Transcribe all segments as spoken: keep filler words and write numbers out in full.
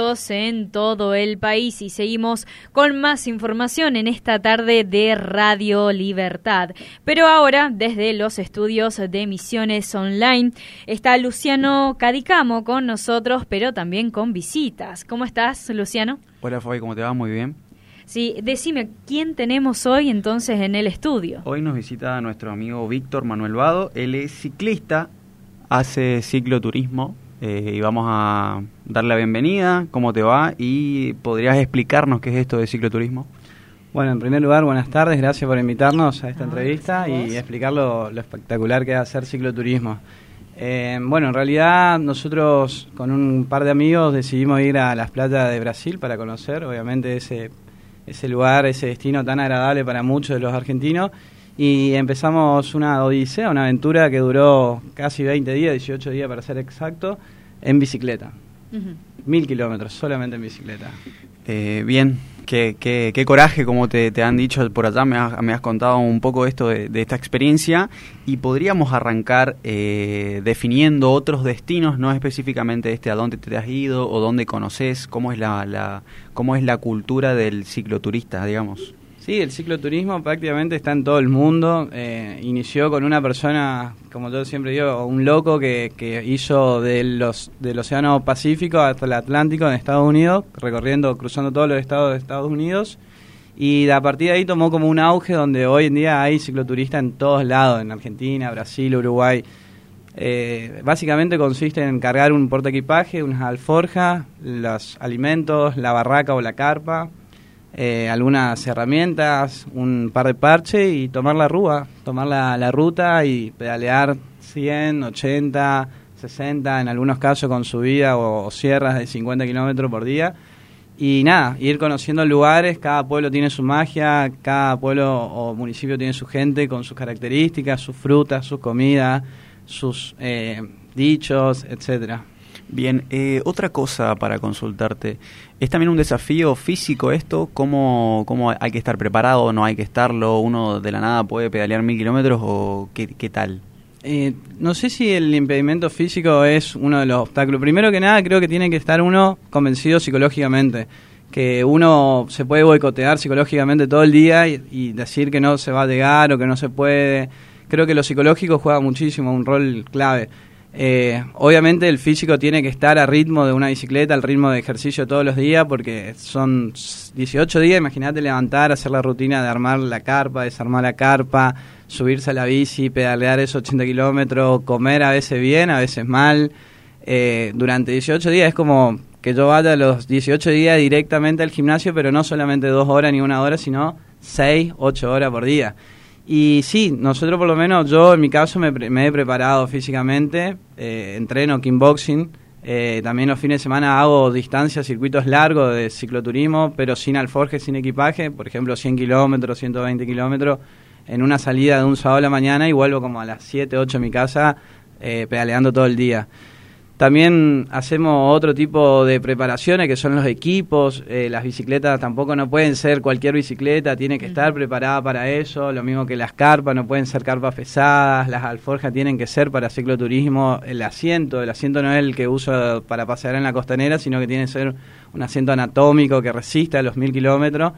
kilómetros en todo el país. Y seguimos con más información en esta tarde de Radio Libertad. Pero ahora, desde los estudios de Misiones Online, está Luciano Cadicamo con nosotros, pero también con visitas. ¿Cómo estás, Luciano? Hola, Fabi, ¿cómo te va? Muy bien. Sí, decime, ¿quién tenemos hoy entonces en el estudio? Hoy nos visita nuestro amigo Víctor Manuel Vado. Él es ciclista, hace cicloturismo eh, y vamos a darle la bienvenida. ¿Cómo te va? Y ¿podrías explicarnos qué es esto de cicloturismo? Bueno, en primer lugar, buenas tardes, gracias por invitarnos a esta ah, entrevista y explicar lo, lo espectacular que es hacer cicloturismo. Eh, bueno, en realidad nosotros con un par de amigos decidimos ir a las playas de Brasil para conocer, obviamente, ese... ese lugar, ese destino tan agradable para muchos de los argentinos, y empezamos una odisea, una aventura que duró casi veinte días, dieciocho días para ser exacto, en bicicleta. Uh-huh. Mil kilómetros, solamente en bicicleta. Eh, bien, qué, qué, qué coraje, como te, te han dicho por allá, me has, me has contado un poco esto de, de esta experiencia, y podríamos arrancar eh, definiendo otros destinos, no específicamente este, a dónde te has ido o dónde conoces, cómo es la, la, cómo es la cultura del cicloturista, digamos. Sí, el cicloturismo prácticamente está en todo el mundo. Eh, inició con una persona, como yo siempre digo, un loco que, que hizo de los, del Océano Pacífico hasta el Atlántico en Estados Unidos, recorriendo, cruzando todos los estados de Estados Unidos. Y a partir de ahí tomó como un auge donde hoy en día hay cicloturistas en todos lados, en Argentina, Brasil, Uruguay. Eh, básicamente consiste en cargar un portaequipaje, unas alforjas, los alimentos, la barraca o la carpa, Eh, algunas herramientas, un par de parches y tomar la rúa, tomar la, la ruta y pedalear cien, ochenta, sesenta, en algunos casos con subida o, o sierras de cincuenta kilómetros por día. Y nada, ir conociendo lugares, cada pueblo tiene su magia, cada pueblo o municipio tiene su gente con sus características, sus frutas, sus comidas, sus eh, dichos, etcétera. Bien, eh, otra cosa para consultarte, ¿es también un desafío físico esto? ¿Cómo, cómo hay que estar preparado o no hay que estarlo? ¿Uno de la nada puede pedalear mil kilómetros o qué, qué tal? Eh, no sé si el impedimento físico es uno de los obstáculos. Primero que nada, creo que tiene que estar uno convencido psicológicamente, que uno se puede boicotear psicológicamente todo el día y, y decir que no se va a llegar o que no se puede. Creo que lo psicológico juega muchísimo, un rol clave. Eh, obviamente el físico tiene que estar a ritmo de una bicicleta, al ritmo de ejercicio todos los días, porque son dieciocho días, imagínate levantar, hacer la rutina de armar la carpa, desarmar la carpa, subirse a la bici, pedalear esos ochenta kilómetros, comer a veces bien, a veces mal. Eh, durante dieciocho días es como que yo vaya los dieciocho días directamente al gimnasio, pero no solamente dos horas ni una hora, sino seis, ocho horas por día. Y sí, nosotros por lo menos, yo en mi caso me, me he preparado físicamente, eh, entreno kickboxing, eh, también los fines de semana hago distancias, circuitos largos de cicloturismo, pero sin alforje, sin equipaje, por ejemplo cien kilómetros, ciento veinte kilómetros, en una salida de un sábado a la mañana y vuelvo como a las siete, ocho a mi casa, eh, pedaleando todo el día. También hacemos otro tipo de preparaciones que son los equipos, eh, las bicicletas tampoco no pueden ser cualquier bicicleta, tiene que estar preparada para eso, lo mismo que las carpas, no pueden ser carpas pesadas, las alforjas tienen que ser para cicloturismo, el asiento, el asiento no es el que uso para pasear en la costanera, sino que tiene que ser un asiento anatómico que resista a los mil kilómetros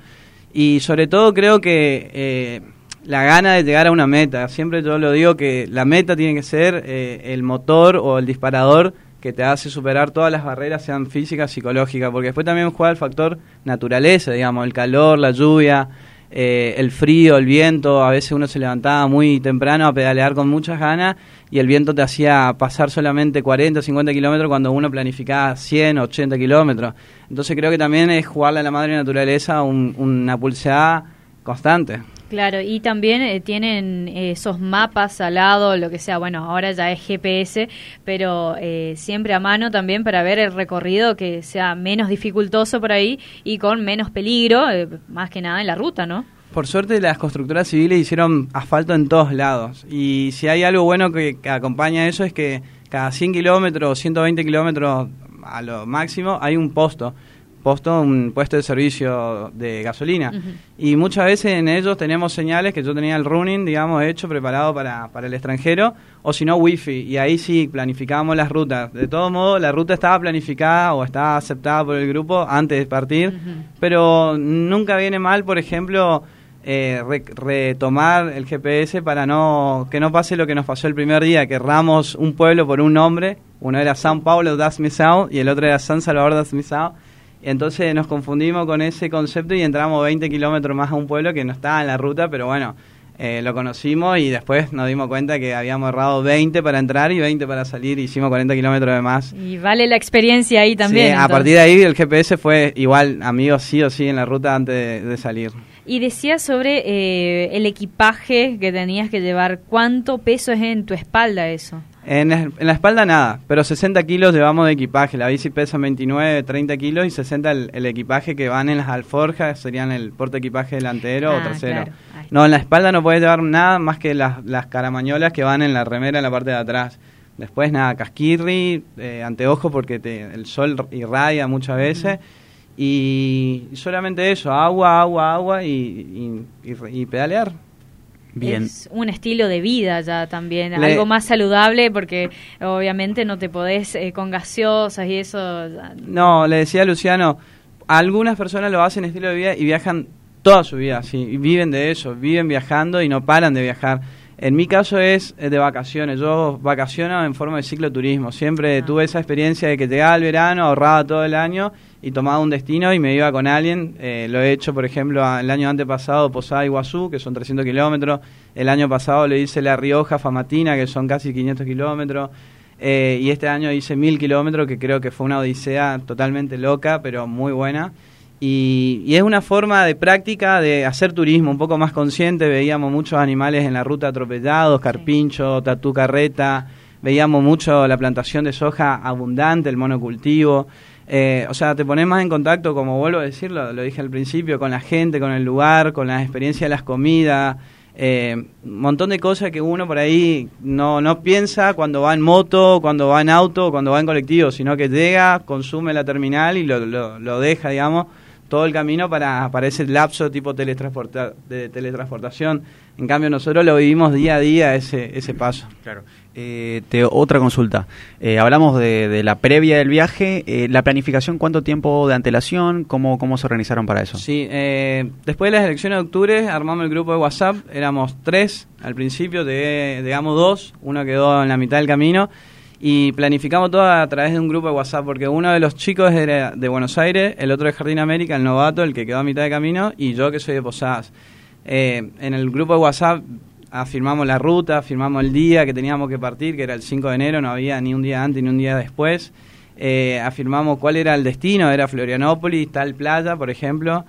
y sobre todo creo que eh, la gana de llegar a una meta, siempre yo lo digo que la meta tiene que ser eh, el motor o el disparador que te hace superar todas las barreras, sean físicas, psicológicas, porque después también juega el factor naturaleza, digamos, el calor, la lluvia, eh, el frío, el viento. A veces uno se levantaba muy temprano a pedalear con muchas ganas y el viento te hacía pasar solamente cuarenta, cincuenta kilómetros cuando uno planificaba cien, ochenta kilómetros. Entonces creo que también es jugarle a la madre naturaleza un, una pulseada constante. Claro, y también eh, tienen eh, esos mapas al lado, lo que sea, bueno, ahora ya es G P S, pero eh, siempre a mano también para ver el recorrido que sea menos dificultoso por ahí y con menos peligro, eh, más que nada en la ruta, ¿no? Por suerte las constructoras civiles hicieron asfalto en todos lados y si hay algo bueno que, que acompaña eso es que cada cien kilómetros, ciento veinte kilómetros a lo máximo hay un posto. posto, un puesto de servicio de gasolina. Uh-huh. Y muchas veces en ellos tenemos señales que yo tenía el running, digamos, hecho, preparado para, para el extranjero, o si no, wifi. Y ahí sí planificábamos las rutas. De todo modo, la ruta estaba planificada o estaba aceptada por el grupo antes de partir, uh-huh. pero nunca viene mal, por ejemplo, eh, re, retomar el G P S para no que no pase lo que nos pasó el primer día, que erramos un pueblo por un nombre. Uno era San Paulo das Missão y el otro era San Salvador das Missão. Entonces nos confundimos con ese concepto y entramos veinte kilómetros más a un pueblo que no estaba en la ruta, pero bueno, eh, lo conocimos y después nos dimos cuenta que habíamos errado veinte para entrar y veinte para salir, y hicimos cuarenta kilómetros de más. Y vale la experiencia ahí también. Sí, entonces. A partir de ahí el G P S fue igual, amigos, sí o sí en la ruta antes de, de salir. Y decías sobre eh, el equipaje que tenías que llevar. ¿Cuánto peso es en tu espalda eso? En, en la espalda nada, pero sesenta kilos llevamos de equipaje. La bici pesa veintinueve, treinta kilos y sesenta el, el equipaje que van en las alforjas, serían el porta equipaje delantero ah, o trasero. Claro. No, en la espalda no puedes llevar nada más que las, las caramañolas que van en la remera en la parte de atrás. Después nada, casquirri, eh, anteojos porque te, el sol irradia muchas veces. Uh-huh. Y solamente eso, agua, agua, agua y, y, y, y pedalear. Bien. Es un estilo de vida ya también, Le... algo más saludable porque obviamente no te podés eh, con gaseosas y eso. Ya... No, le decía a Luciano, algunas personas lo hacen estilo de vida y viajan toda su vida, sí, y viven de eso, viven viajando y no paran de viajar. En mi caso es de vacaciones, yo vacaciono en forma de cicloturismo, siempre ah. tuve esa experiencia de que llegaba el verano, ahorraba todo el año y tomaba un destino y me iba con alguien. Eh, lo he hecho, por ejemplo, el año antepasado Posada Iguazú, que son trescientos kilómetros, el año pasado le hice La Rioja Famatina, que son casi quinientos kilómetros, eh, y este año hice mil kilómetros, que creo que fue una odisea totalmente loca, pero muy buena. Y, y es una forma de práctica de hacer turismo un poco más consciente. Veíamos muchos animales en la ruta atropellados, carpincho, sí. tatú carreta, veíamos mucho la plantación de soja abundante, el monocultivo. Eh, o sea, te pones más en contacto, como vuelvo a decirlo, lo dije al principio, con la gente, con el lugar, con la experiencia de las comidas, eh, un montón de cosas que uno por ahí no, no piensa cuando va en moto, cuando va en auto, cuando va en colectivo, sino que llega, consume la terminal y lo, lo, lo deja, digamos, todo el camino para, para ese lapso tipo teletransporta, de teletransportación. En cambio, nosotros lo vivimos día a día, ese, ese paso. Claro. Eh, te, otra consulta. Eh, hablamos de, de la previa del viaje. Eh, ¿La planificación cuánto tiempo de antelación? ¿Cómo, cómo se organizaron para eso? Sí, eh, después de las elecciones de octubre armamos el grupo de WhatsApp. Éramos tres al principio, llegamos dos, uno quedó en la mitad del camino. Y planificamos todo a través de un grupo de WhatsApp, porque uno de los chicos era de Buenos Aires, el otro de Jardín América, el novato, el que quedó a mitad de camino, y yo que soy de Posadas. Eh, en el grupo de WhatsApp afirmamos la ruta, afirmamos el día que teníamos que partir, que era el cinco de enero, no había ni un día antes ni un día después. Eh, afirmamos cuál era el destino, era Florianópolis, tal playa, por ejemplo.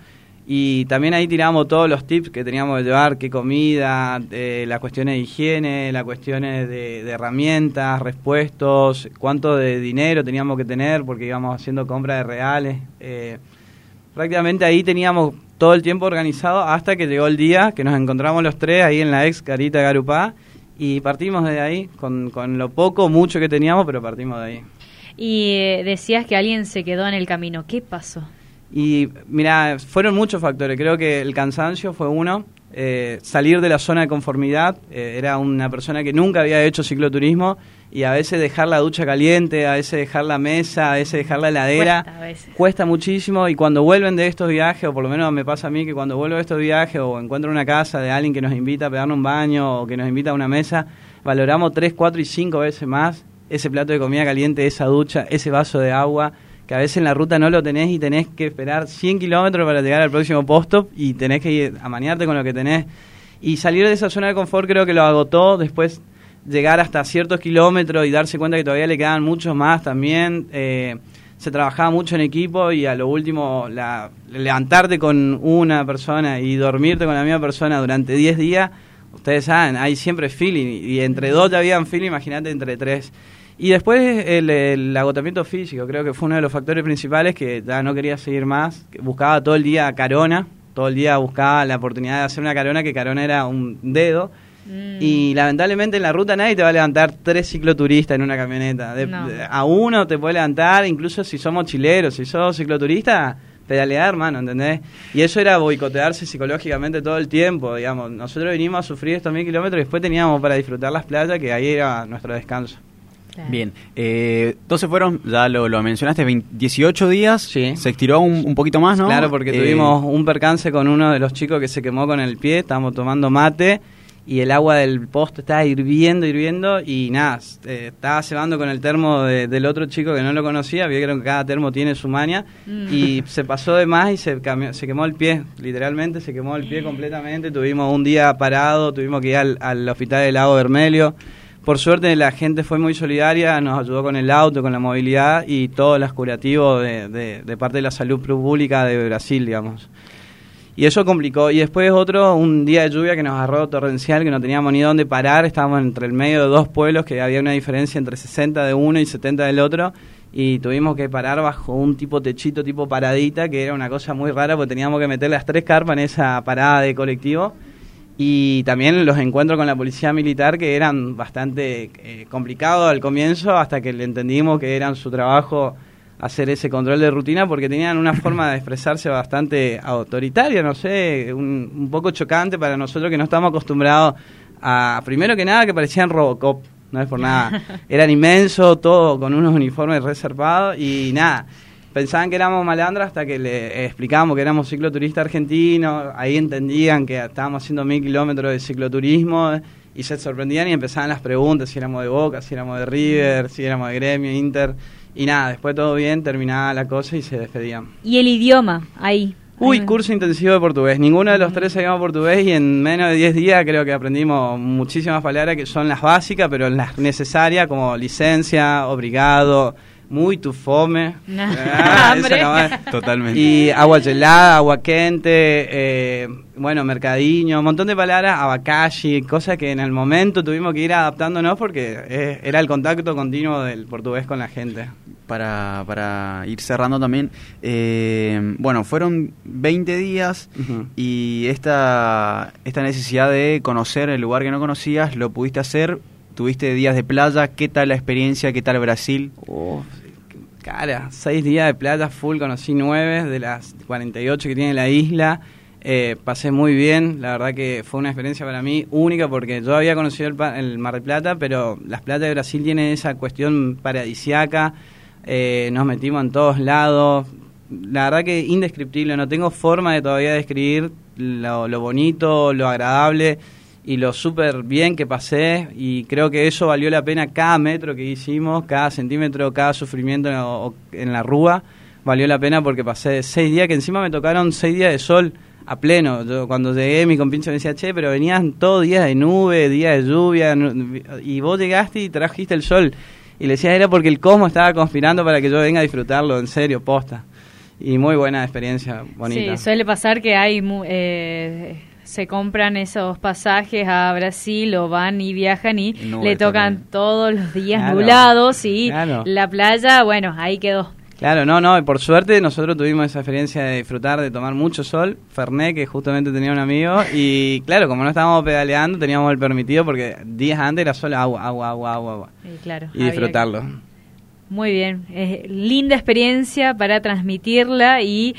Y también ahí tiramos todos los tips que teníamos que llevar, qué comida, eh, las cuestiones de higiene, las cuestiones de, de herramientas, repuestos, cuánto de dinero teníamos que tener porque íbamos haciendo compras de reales. Eh, prácticamente ahí teníamos todo el tiempo organizado hasta que llegó el día que nos encontramos los tres ahí en la ex Carita de Garupá y partimos de ahí con, con lo poco, mucho que teníamos, pero partimos de ahí. Y eh, decías que alguien se quedó en el camino. ¿Qué pasó? Y mira, fueron muchos factores. Creo que el cansancio fue uno, eh, salir de la zona de conformidad. Eh, era una persona que nunca había hecho cicloturismo y a veces dejar la ducha caliente, a veces dejar la mesa, a veces dejar la heladera, cuesta, a veces. cuesta muchísimo. Y cuando vuelven de estos viajes, o por lo menos me pasa a mí que cuando vuelvo de estos viajes o encuentro una casa de alguien que nos invita a pegarnos un baño o que nos invita a una mesa, valoramos tres, cuatro y cinco veces más ese plato de comida caliente, esa ducha, ese vaso de agua, que a veces en la ruta no lo tenés y tenés que esperar cien kilómetros para llegar al próximo post-stop y tenés que ir a maniarte con lo que tenés. Y salir de esa zona de confort creo que lo agotó. Después llegar hasta ciertos kilómetros y darse cuenta que todavía le quedaban muchos más también. Eh, se trabajaba mucho en equipo y a lo último la, levantarte con una persona y dormirte con la misma persona durante diez días, ustedes saben, hay siempre feeling. Y entre dos ya habían feeling, imagínate entre tres. Y después el, el agotamiento físico, creo que fue uno de los factores principales, que ya no quería seguir más, que buscaba todo el día carona, todo el día buscaba la oportunidad de hacer una carona, que carona era un dedo, Mm. Y lamentablemente en la ruta nadie te va a levantar tres cicloturistas en una camioneta. De, no. de, a uno te puede levantar, incluso si sos mochileros, si sos cicloturista, pedalear, hermano, ¿entendés? Y eso era boicotearse psicológicamente todo el tiempo, digamos. Nosotros vinimos a sufrir estos mil kilómetros y después teníamos para disfrutar las playas, que ahí era nuestro descanso. Claro. Bien, eh, entonces fueron, ya lo, lo mencionaste, veinte, dieciocho días, sí. Se estiró un, un poquito más, ¿no? Claro, porque eh, tuvimos un percance con uno de los chicos que se quemó con el pie, estábamos tomando mate y el agua del poste estaba hirviendo, hirviendo y nada, eh, estaba cebando con el termo de, del otro chico que no lo conocía, vieron que cada termo tiene su maña mm. y se pasó de más y se, cambió, se quemó el pie, literalmente se quemó el pie completamente, tuvimos un día parado, tuvimos que ir al, al hospital del Lago Vermelho. Por suerte la gente fue muy solidaria, nos ayudó con el auto, con la movilidad y todos los curativos de, de, de parte de la salud pública de Brasil, digamos. Y eso complicó. Y después otro, un día de lluvia que nos agarró torrencial, que no teníamos ni dónde parar, estábamos entre el medio de dos pueblos, que había una diferencia entre sesenta de uno y setenta del otro, y tuvimos que parar bajo un tipo techito, tipo paradita, que era una cosa muy rara, porque teníamos que meter las tres carpas en esa parada de colectivo. Y también los encuentros con la policía militar que eran bastante eh, complicados al comienzo, hasta que le entendimos que eran su trabajo hacer ese control de rutina, porque tenían una forma de expresarse bastante autoritaria, no sé, un, un poco chocante para nosotros que no estamos acostumbrados a, primero que nada, que parecían Robocop, no es por nada, eran inmensos, todo con unos uniformes reservados y nada. Pensaban que éramos malandras hasta que le explicábamos que éramos cicloturistas argentinos, ahí entendían que estábamos haciendo mil kilómetros de cicloturismo y se sorprendían y empezaban las preguntas, si éramos de Boca, si éramos de River, si éramos de Gremio, Inter, y nada, después todo bien, terminaba la cosa y se despedían. ¿Y el idioma ahí? Uy, ahí. Curso intensivo de portugués, ninguno de los tres sabíamos portugués y en menos de diez días creo que aprendimos muchísimas palabras que son las básicas, pero las necesarias como licencia, obrigado, muy tu fome. Ah, no totalmente. Y agua gelada, agua quente, eh, bueno, mercadinho, un montón de palabras, abacaxi, cosas que en el momento tuvimos que ir adaptándonos porque eh, era el contacto continuo del portugués con la gente. Para, para ir cerrando también, eh, bueno, fueron veinte días uh-huh. y esta, esta necesidad de conocer el lugar que no conocías, lo pudiste hacer. Tuviste días de playa, ¿qué tal la experiencia? ¿Qué tal Brasil? Oh, cara, seis días de playa full, conocí nueve de las cuarenta y ocho que tiene la isla, eh, pasé muy bien, la verdad que fue una experiencia para mí única porque yo había conocido el, el Mar del Plata, pero las playas de Brasil tienen esa cuestión paradisiaca, eh, nos metimos en todos lados, la verdad que indescriptible, no tengo forma de todavía describir lo, lo bonito, lo agradable y lo súper bien que pasé y creo que eso valió la pena cada metro que hicimos, cada centímetro, cada sufrimiento en, en la rúa, valió la pena porque pasé seis días, que encima me tocaron seis días de sol a pleno. Yo cuando llegué mi compinche me decía, che, pero venían todos días de nube, días de lluvia y vos llegaste y trajiste el sol y le decía era porque el cosmos estaba conspirando para que yo venga a disfrutarlo, en serio, posta. Y muy buena experiencia, bonita. Sí, suele pasar que hay... Eh, se compran esos pasajes a Brasil o van y viajan y no, le tocan también todos los días claro, nublados y claro. La playa, bueno, ahí quedó. Claro, no, no, y por suerte nosotros tuvimos esa experiencia de disfrutar, de tomar mucho sol, Fernet, que justamente tenía un amigo, y claro, como no estábamos pedaleando, teníamos el permitido, porque días antes era solo agua, agua, agua, agua, agua. Y, claro, y disfrutarlo. Que... Muy bien, eh, linda experiencia para transmitirla y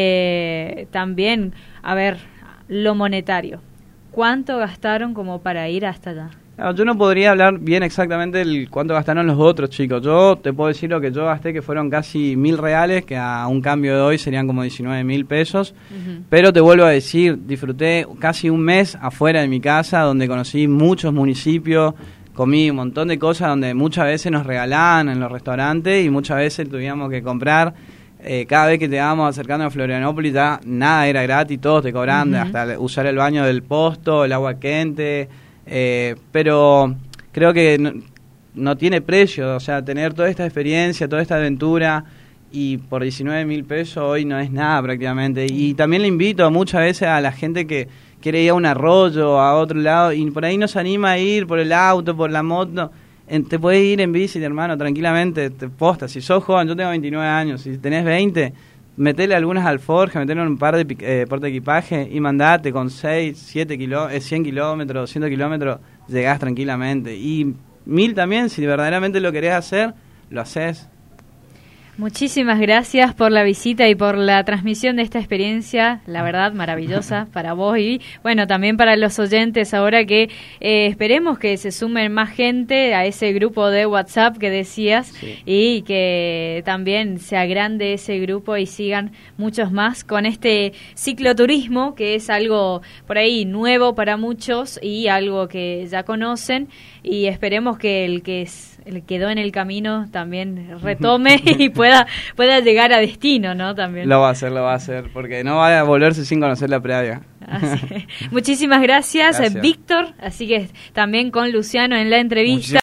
eh, también, a ver... lo monetario. ¿Cuánto gastaron como para ir hasta allá? No, yo no podría hablar bien exactamente el cuánto gastaron los otros chicos. Yo te puedo decir lo que yo gasté, que fueron casi mil reales, que a un cambio de hoy serían como diecinueve mil pesos. Uh-huh. Pero te vuelvo a decir, disfruté casi un mes afuera de mi casa, donde conocí muchos municipios, comí un montón de cosas donde muchas veces nos regalaban en los restaurantes y muchas veces tuvimos que comprar. Eh, cada vez que te íbamos acercando a Florianópolis ya nada era gratis, todos te cobraban, uh-huh. hasta usar el baño del posto, el agua quente, eh, pero creo que no, no tiene precio, o sea, tener toda esta experiencia, toda esta aventura y por diecinueve mil pesos hoy no es nada prácticamente. Y también le invito muchas veces a la gente que quiere ir a un arroyo, a otro lado y por ahí no se anima a ir por el auto, por la moto. En, te puedes ir en bici, hermano, tranquilamente, te posta. Si sos joven, yo tengo veintinueve años, si tenés veinte, metele algunas alforjas, metele un par de eh, porta equipaje y mandate con seis, siete kilo, eh, cien kilómetros, doscientos kilómetros, llegás tranquilamente. Y mil también, si verdaderamente lo querés hacer, lo haces. Muchísimas gracias por la visita y por la transmisión de esta experiencia, la verdad, maravillosa para vos y, bueno, también para los oyentes ahora que eh, esperemos que se sumen más gente a ese grupo de WhatsApp que decías sí. y que también se agrande ese grupo y sigan muchos más con este cicloturismo que es algo por ahí nuevo para muchos y algo que ya conocen y esperemos que el que es el quedó en el camino también retome y pueda pueda llegar a destino, ¿no? También. Lo va a hacer, lo va a hacer, porque no va a volverse sin conocer la playa. Así. Muchísimas gracias, gracias. Víctor, así que también con Luciano en la entrevista. Muchísimas